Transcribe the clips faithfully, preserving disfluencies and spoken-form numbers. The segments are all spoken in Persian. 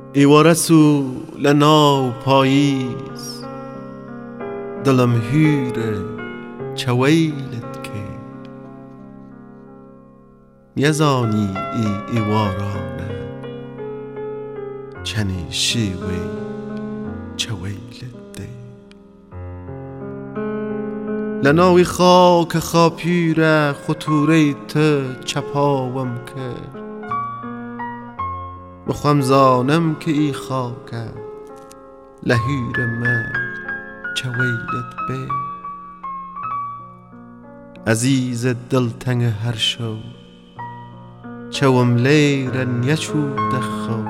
ایوارسو لناو پاییز دلم هیره چویلت که یزانی ای ایوارانه چنی شیوی چویلت ده لناوی خاک خاپیره خطوره ته چپاوم کرد بخوام زانم که ای خاکه لهیر من چویلت به عزیز دلتنگ هر شو چوم لیرن یچو دخو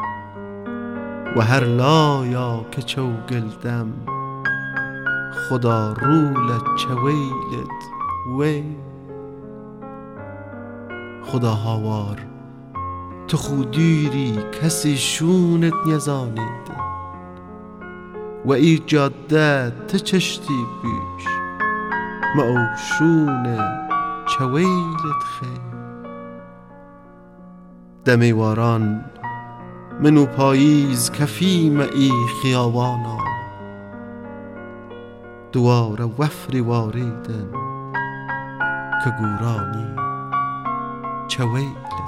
و هر لایا که چو گلدم خدا رولت چویلت وی خدا هاوار تو خودیری کسی شونت نیزانیده و ای جاده تو چشتی بیش ما او شونه چویلت خی دمی واران منو پاییز کفیم ای خیاوانا دوار وفری واریدن که گورانی چویلت